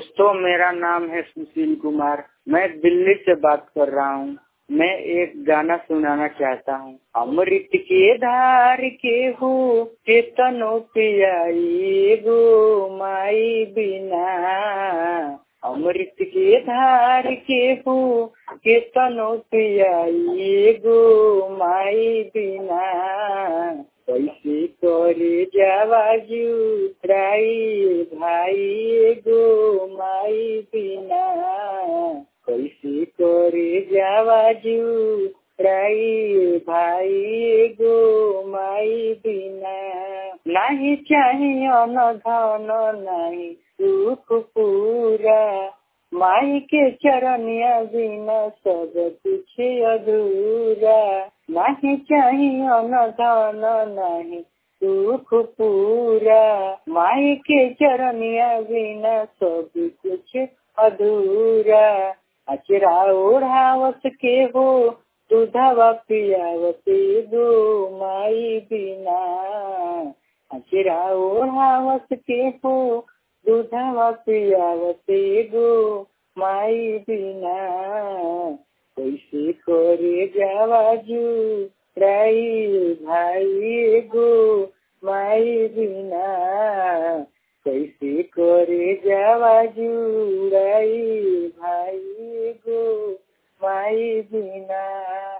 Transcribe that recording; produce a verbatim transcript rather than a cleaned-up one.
दोस्तों, मेरा नाम है सुशील कुमार। मैं दिल्ली से बात कर रहा हूँ। मैं एक गाना सुनाना चाहता हूँ। अमृत के धार के हो केतनो पियाई गो माई बिना, अमृत के धार के हो केतनो पियाई गो माई बिना, कैसे करे जावाजू राई भाई गो माई बिना, कैसे करे जावाजू राई भाई गो माई बिना। नहीं चाहिए न धन नहीं सुख पूरा, माई के चरनिया बिना सब कुछ अधूरा। नहीं चाहिए न धन नहीं सुख पूरा, माई के चरनिया बिना सब कुछ अधूरा। अचरा ओढ़ावत के हो दूधवा पियावत गो माई बिना, अचरा ओढ़ावत के हो दूधवा पियावत गो माई बिना, कैसे करे जावाजू राई भाई गो माई बिना, कैसे करे जावाजू राई भाई गो माई बिना।